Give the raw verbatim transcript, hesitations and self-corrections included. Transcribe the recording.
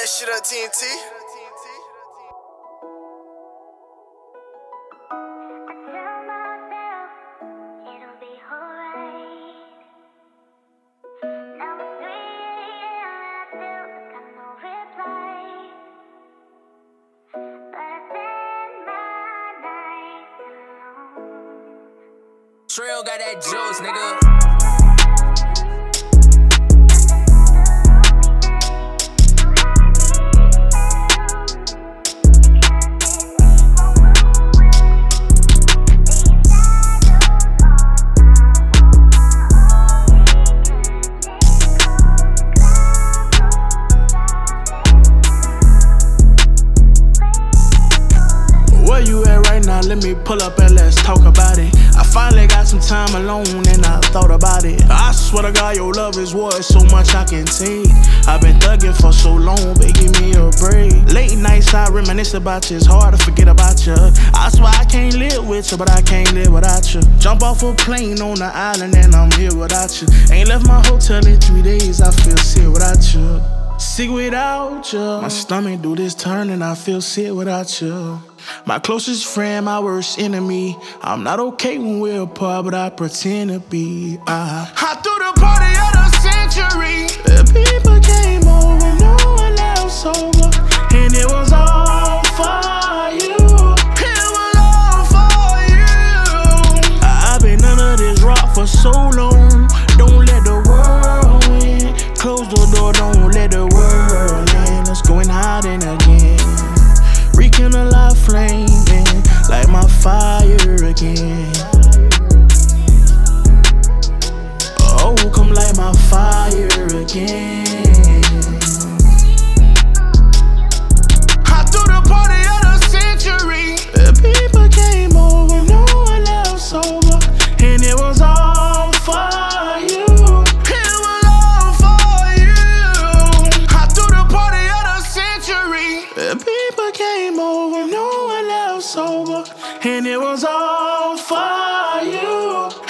that shit up, T N T. Trail got that juice, nigga. Where you at right now? Let me pull up and let's talk about it. I finally got some time alone and I thought about it. I swear to God, your love is worth so much I can take. I've been thugging for so long, but give me a break. Late nights I reminisce about you, it's hard to forget about you. I swear I can't live with you, but I can't live without you. Jump off a plane on the island and I'm here without you. Ain't left my hotel in three days, I feel sick without you. Sick without you. My stomach do this turn and I feel sick without you. My closest friend, my worst enemy. I'm not okay when we're apart, but I pretend to be. I, I threw the party of the century. The people came over, no one else sober, and it was all for you. It was all for you. I've been under this rock for so long. Don't let the world win. Close the door, don't let the world in. Let's go and hide in again. Rekindle our flame, man, like my fire again. Oh, come light my fire again. I threw the party of the century. The people came over, no one else sober, and it was all for you. It was all for you. I threw the party of the century. The people came over, no one else sober, and it was all for you.